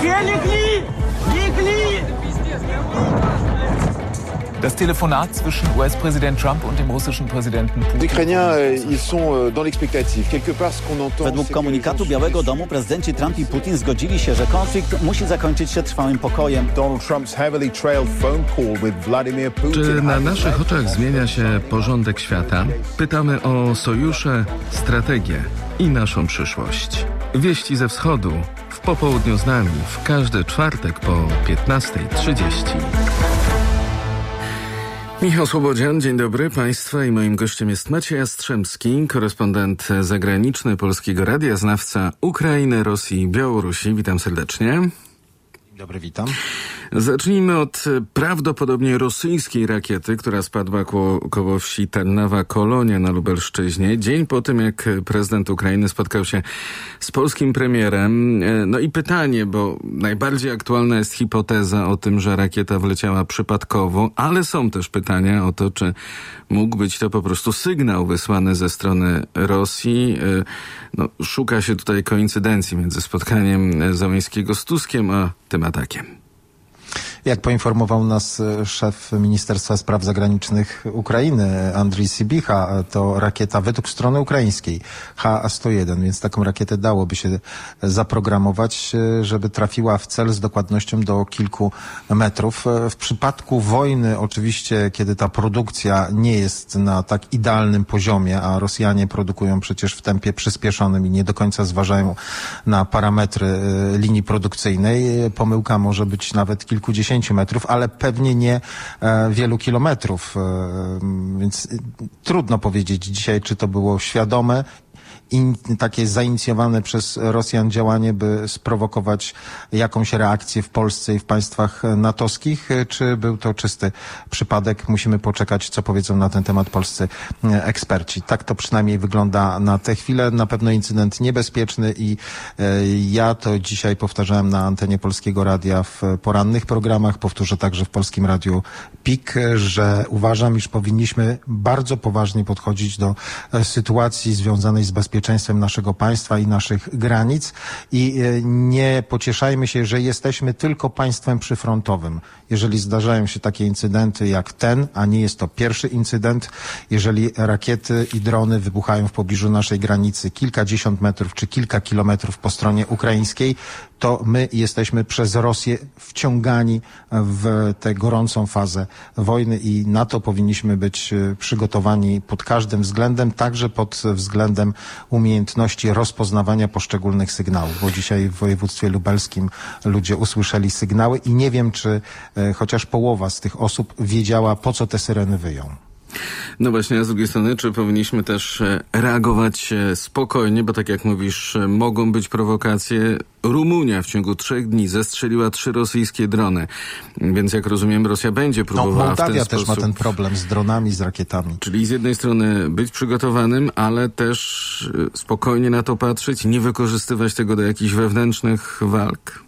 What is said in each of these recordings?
Das Telefonat zwischen US-Präsident Trump und dem russischen Präsidenten Putin. Les Ukrainiens, ils sont dans l'expectative. Quelque part, ce qu'on entend. Według komunikatu Białego Domu prezydenci Trump i Putin zgodzili się, że konflikt musi zakończyć się trwałym pokojem. Donald Trump's heavily trailed phone call with Vladimir Putin. Czy na naszych oczach zmienia się porządek świata? Pytamy o sojusze, strategię i naszą przyszłość. Wieści ze wschodu w popołudniu z nami w każdy czwartek po 15:30. Michał Słobodzian, dzień dobry Państwa i moim gościem jest Maciej Jastrzębski, korespondent zagraniczny Polskiego Radia, znawca Ukrainy, Rosji i Białorusi. Witam serdecznie. Dobry, witam. Zacznijmy od prawdopodobnie rosyjskiej rakiety, która spadła koło wsi Tarnawa Kolonia na Lubelszczyźnie, dzień po tym, jak prezydent Ukrainy spotkał się z polskim premierem. No i pytanie, bo najbardziej aktualna jest hipoteza o tym, że rakieta wleciała przypadkowo, ale są też pytania o to, czy mógł być to po prostu sygnał wysłany ze strony Rosji. No, szuka się tutaj koincydencji między spotkaniem Zełenskiego z Tuskiem, a tym atakiem. Jak poinformował nas szef Ministerstwa Spraw Zagranicznych Ukrainy, Andrii Sybicha, to rakieta według strony ukraińskiej Ha-101, więc taką rakietę dałoby się zaprogramować, żeby trafiła w cel z dokładnością do kilku metrów. W przypadku wojny oczywiście, kiedy ta produkcja nie jest na tak idealnym poziomie, a Rosjanie produkują przecież w tempie przyspieszonym i nie do końca zważają na parametry linii produkcyjnej, pomyłka może być nawet kilkudziesięciu metrów, ale pewnie nie wielu kilometrów, więc trudno powiedzieć dzisiaj, czy to było świadome i takie zainicjowane przez Rosjan działanie, by sprowokować jakąś reakcję w Polsce i w państwach natowskich, czy był to czysty przypadek. Musimy poczekać, co powiedzą na ten temat polscy eksperci. Tak to przynajmniej wygląda na tę chwilę. Na pewno incydent niebezpieczny i ja to dzisiaj powtarzałem na antenie Polskiego Radia w porannych programach, powtórzę także w Polskim Radiu PIK, że uważam, iż powinniśmy bardzo poważnie podchodzić do sytuacji związanej z bezpieczeństwem naszego państwa i naszych granic i nie pocieszajmy się, że jesteśmy tylko państwem przyfrontowym. Jeżeli zdarzają się takie incydenty jak ten, a nie jest to pierwszy incydent, jeżeli rakiety i drony wybuchają w pobliżu naszej granicy kilkadziesiąt metrów czy kilka kilometrów po stronie ukraińskiej, to my jesteśmy przez Rosję wciągani w tę gorącą fazę wojny i na to powinniśmy być przygotowani pod każdym względem, także pod względem umiejętności rozpoznawania poszczególnych sygnałów, bo dzisiaj w województwie lubelskim ludzie usłyszeli sygnały i nie wiem, czy chociaż połowa z tych osób wiedziała, po co te syreny wyją. No właśnie, a z drugiej strony, czy powinniśmy też reagować spokojnie, bo tak jak mówisz, mogą być prowokacje. Rumunia w ciągu 3 dni zestrzeliła 3 rosyjskie drony, więc jak rozumiem, Rosja będzie próbowała Mołdawia w ten sposób. też ma ten problem z dronami, z rakietami. Czyli z jednej strony być przygotowanym, ale też spokojnie na to patrzeć, nie wykorzystywać tego do jakichś wewnętrznych walk.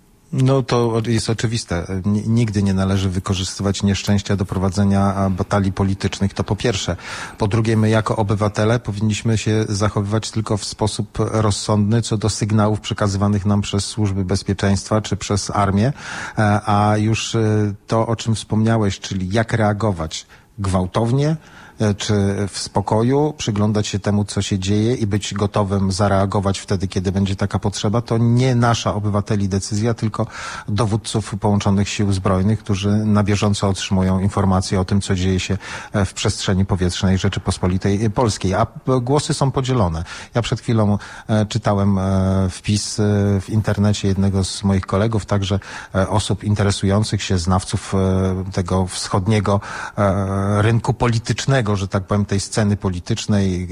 No to jest oczywiste. Nigdy nie należy wykorzystywać nieszczęścia do prowadzenia batalii politycznych. To po pierwsze. Po drugie, my jako obywatele powinniśmy się zachowywać tylko w sposób rozsądny co do sygnałów przekazywanych nam przez służby bezpieczeństwa czy przez armię. A już to, o czym wspomniałeś, czyli jak reagować gwałtownie, czy w spokoju, przyglądać się temu, co się dzieje i być gotowym zareagować wtedy, kiedy będzie taka potrzeba, to nie nasza obywateli decyzja, tylko dowódców połączonych sił zbrojnych, którzy na bieżąco otrzymują informacje o tym, co dzieje się w przestrzeni powietrznej Rzeczypospolitej Polskiej. A głosy są podzielone. Ja przed chwilą czytałem wpis w internecie jednego z moich kolegów, także osób interesujących się, znawców tego wschodniego rynku politycznego, że tak powiem, tej sceny politycznej.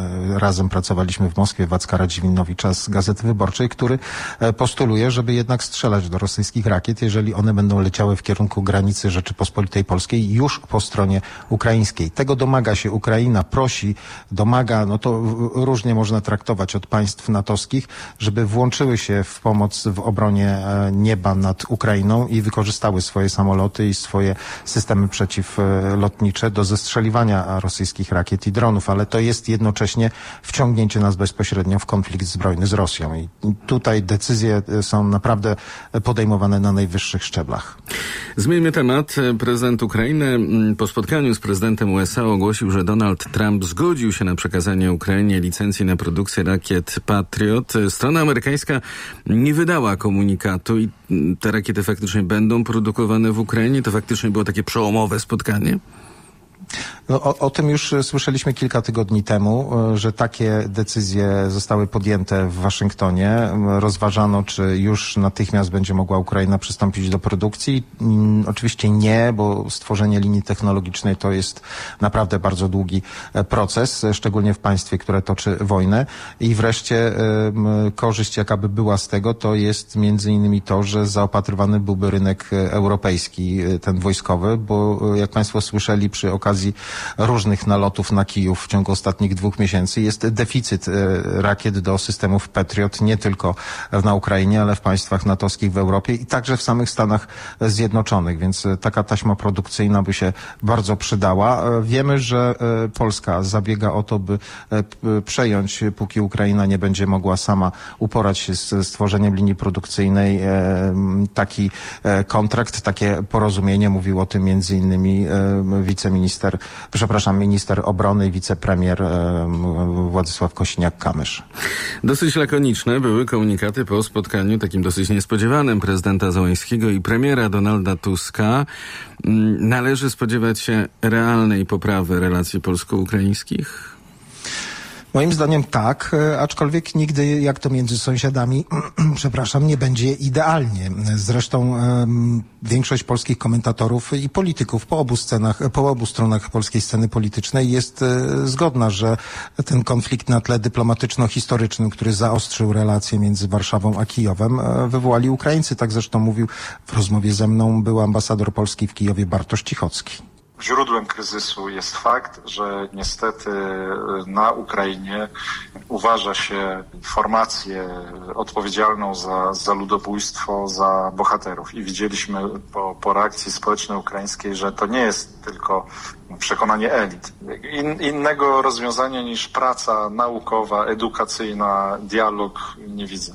Razem pracowaliśmy w Moskwie, Wacka Radziwinowicz z Gazety Wyborczej, który postuluje, żeby jednak strzelać do rosyjskich rakiet, jeżeli one będą leciały w kierunku granicy Rzeczypospolitej Polskiej już po stronie ukraińskiej. Tego domaga się Ukraina, prosi, domaga, no to różnie można traktować od państw natowskich, żeby włączyły się w pomoc w obronie nieba nad Ukrainą i wykorzystały swoje samoloty i swoje systemy przeciwlotnicze do zestrzeliwania rosyjskich rakiet i dronów, ale to jest jednocześnie wciągnięcie nas bezpośrednio w konflikt zbrojny z Rosją. I tutaj decyzje są naprawdę podejmowane na najwyższych szczeblach. Zmieńmy temat. Prezydent Ukrainy po spotkaniu z prezydentem USA ogłosił, że Donald Trump zgodził się na przekazanie Ukrainie licencji na produkcję rakiet Patriot. Strona amerykańska nie wydała komunikatu i te rakiety faktycznie będą produkowane w Ukrainie. To faktycznie było takie przełomowe spotkanie? No, o tym już słyszeliśmy kilka tygodni temu, że takie decyzje zostały podjęte w Waszyngtonie. Rozważano, czy już natychmiast będzie mogła Ukraina przystąpić do produkcji. Oczywiście nie, bo stworzenie linii technologicznej to jest naprawdę bardzo długi proces, szczególnie w państwie, które toczy wojnę. I wreszcie korzyść, jaka by była z tego, to jest między innymi to, że zaopatrywany byłby rynek europejski, ten wojskowy, bo jak Państwo słyszeli przy okazji różnych nalotów na Kijów w ciągu ostatnich 2 miesięcy jest deficyt rakiet do systemów Patriot nie tylko na Ukrainie, ale w państwach natowskich w Europie i także w samych Stanach Zjednoczonych, więc taka taśma produkcyjna by się bardzo przydała. Wiemy, że Polska zabiega o to, by przejąć, póki Ukraina nie będzie mogła sama uporać się z stworzeniem linii produkcyjnej, taki kontrakt, takie porozumienie. Mówił o tym między innymi minister obrony i wicepremier Władysław Kosiniak-Kamysz. Dosyć lakoniczne były komunikaty po spotkaniu takim dosyć niespodziewanym prezydenta Zełenskiego i premiera Donalda Tuska. Należy spodziewać się realnej poprawy relacji polsko-ukraińskich? Moim zdaniem tak, aczkolwiek nigdy, jak to między sąsiadami, nie będzie idealnie. Zresztą większość polskich komentatorów i polityków po obu stronach polskiej sceny politycznej jest zgodna, że ten konflikt na tle dyplomatyczno-historycznym, który zaostrzył relacje między Warszawą a Kijowem, wywołali Ukraińcy. Tak zresztą mówił w rozmowie ze mną był ambasador Polski w Kijowie Bartosz Cichocki. Źródłem kryzysu jest fakt, że niestety na Ukrainie uważa się formację odpowiedzialną za ludobójstwo, za bohaterów. I widzieliśmy po reakcji społecznej ukraińskiej, że to nie jest tylko przekonanie elit. Innego rozwiązania niż praca naukowa, edukacyjna, dialog nie widzę.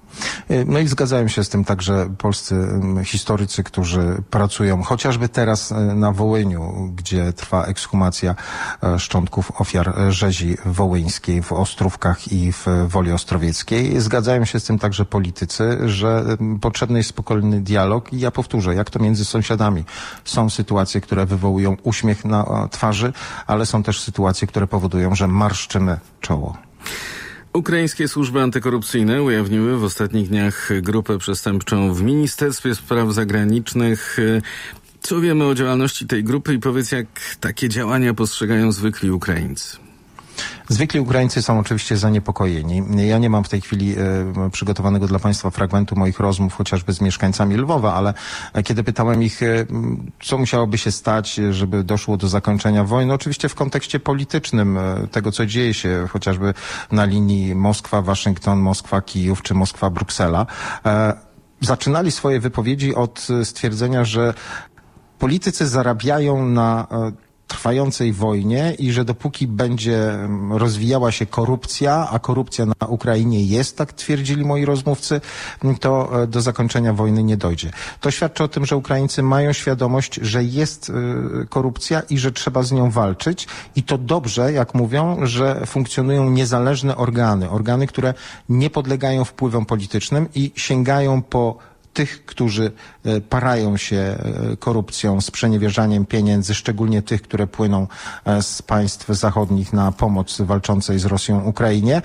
No i zgadzają się z tym także polscy historycy, którzy pracują chociażby teraz na Wołyniu, gdzie trwa ekshumacja szczątków ofiar rzezi wołyńskiej w Ostrówkach i w Woli Ostrowieckiej. Zgadzają się z tym także politycy, że potrzebny jest spokojny dialog i ja powtórzę, jak to między sąsiadami. Są sytuacje, które wywołują uśmiech na twarzy, ale są też sytuacje, które powodują, że marszczymy czoło. Ukraińskie służby antykorupcyjne ujawniły w ostatnich dniach grupę przestępczą w Ministerstwie Spraw Zagranicznych. Co wiemy o działalności tej grupy i powiedz, jak takie działania postrzegają zwykli Ukraińcy? Zwykli Ukraińcy są oczywiście zaniepokojeni. Ja nie mam w tej chwili przygotowanego dla Państwa fragmentu moich rozmów, chociażby z mieszkańcami Lwowa, ale kiedy pytałem ich, co musiałoby się stać, żeby doszło do zakończenia wojny, oczywiście w kontekście politycznym tego, co dzieje się chociażby na linii Moskwa-Waszyngton, Moskwa-Kijów czy Moskwa-Bruksela, zaczynali swoje wypowiedzi od stwierdzenia, że politycy zarabiają na trwającej wojnie i że dopóki będzie rozwijała się korupcja, a korupcja na Ukrainie jest, tak twierdzili moi rozmówcy, to do zakończenia wojny nie dojdzie. To świadczy o tym, że Ukraińcy mają świadomość, że jest korupcja i że trzeba z nią walczyć i to dobrze, jak mówią, że funkcjonują niezależne organy, które nie podlegają wpływom politycznym i sięgają po tych, którzy parają się korupcją, sprzeniewierzaniem pieniędzy, szczególnie tych, które płyną z państw zachodnich na pomoc walczącej z Rosją Ukrainie,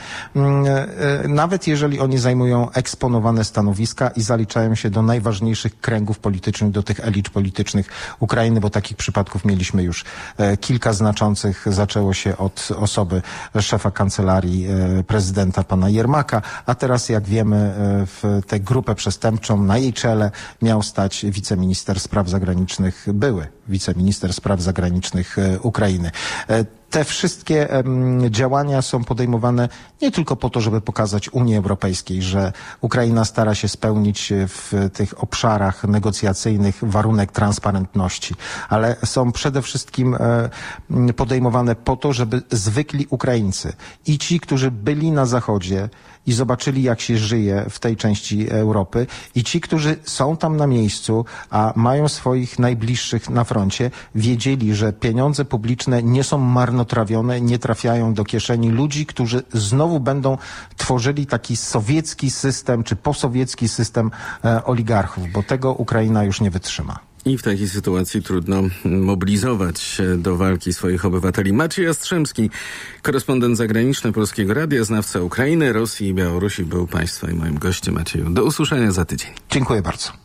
nawet jeżeli oni zajmują eksponowane stanowiska i zaliczają się do najważniejszych kręgów politycznych, do tych elit politycznych Ukrainy, bo takich przypadków mieliśmy już kilka znaczących. Zaczęło się od osoby szefa kancelarii prezydenta pana Jermaka, a teraz, jak wiemy, w tę grupę przestępczą na jej czele miał stać wiceminister spraw zagranicznych były wiceminister spraw zagranicznych Ukrainy. Te wszystkie działania są podejmowane nie tylko po to, żeby pokazać Unii Europejskiej, że Ukraina stara się spełnić w tych obszarach negocjacyjnych warunek transparentności, ale są przede wszystkim podejmowane po to, żeby zwykli Ukraińcy i ci, którzy byli na Zachodzie i zobaczyli, jak się żyje w tej części Europy, i ci, którzy są tam na miejscu, a mają swoich najbliższych na froncie, wiedzieli, że pieniądze publiczne nie są marnotrawione, nie trafiają do kieszeni ludzi, którzy znowu będą tworzyli taki sowiecki system, czy posowiecki system oligarchów, bo tego Ukraina już nie wytrzyma. I w takiej sytuacji trudno mobilizować do walki swoich obywateli. Maciej Jastrzębski, korespondent zagraniczny Polskiego Radia, znawca Ukrainy, Rosji i Białorusi, był Państwa i moim gościem. Macieju, do usłyszenia za tydzień. Dziękuję bardzo.